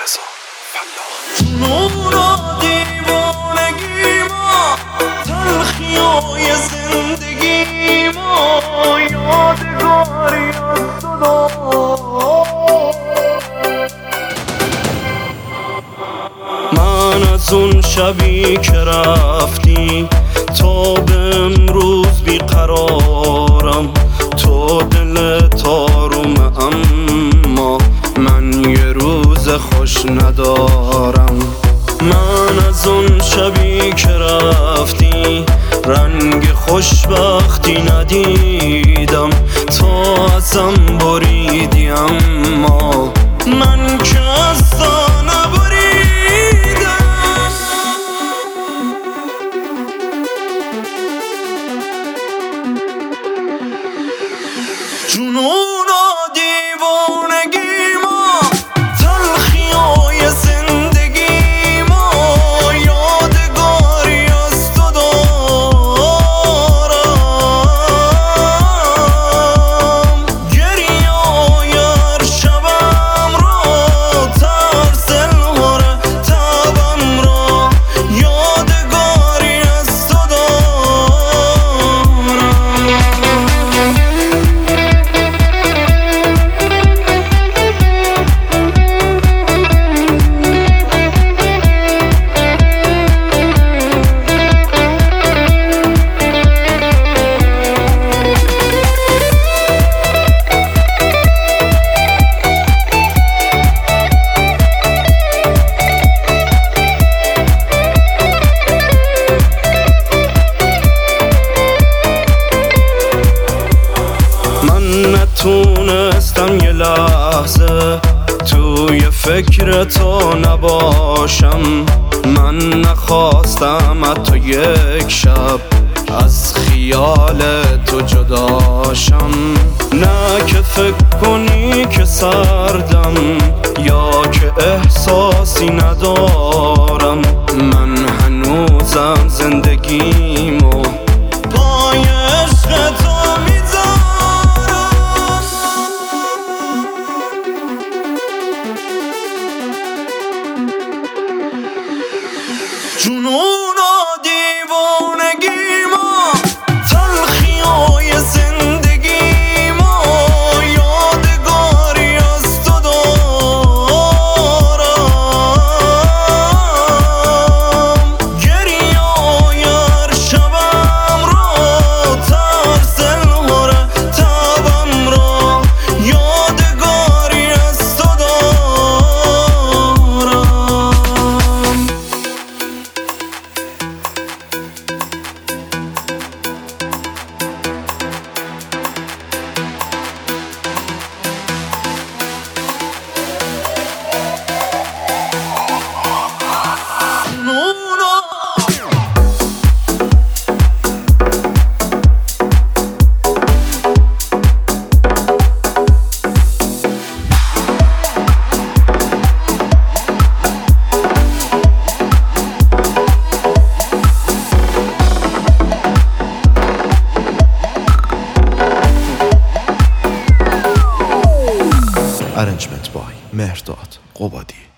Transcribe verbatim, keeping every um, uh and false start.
رضا فلاح. جنون دیوانگی ما، تلخیای زندگی ما، یادگاری از تو دارم. من از اون شبی که رفتی تا به امروز بیقرارم، تو دل تارومه اما من یه روز خوش ندارم. من از اون شبی که رفتی رنگ خوشبختی ندیدم، تا ازم بریدی اما من که از تو نبریدم. جنون و دیوانگی ما، تلخیای زندگی ما، یادگاری از تو دارم. گریه‌های هر شبم را، ترس الهاره تبم را، یادگاری از تو دارم. نتونستم یه لحظه توی فکر تو نباشم، من نخواستم حتی یک شب از خیال تو جداشم. نه که فکر کنی که سردم یا که احساسی ندارم، من هنوزم زندگیمو پای عشق تو جنون و دیوانگی ما، تلخیای زندگی ما، یادگاری از تو دارم. گریه‌های هر شبم را، ترس الهاره تبم را، یادگاری از تو دارم. Arrangement by مهرداد قبادی.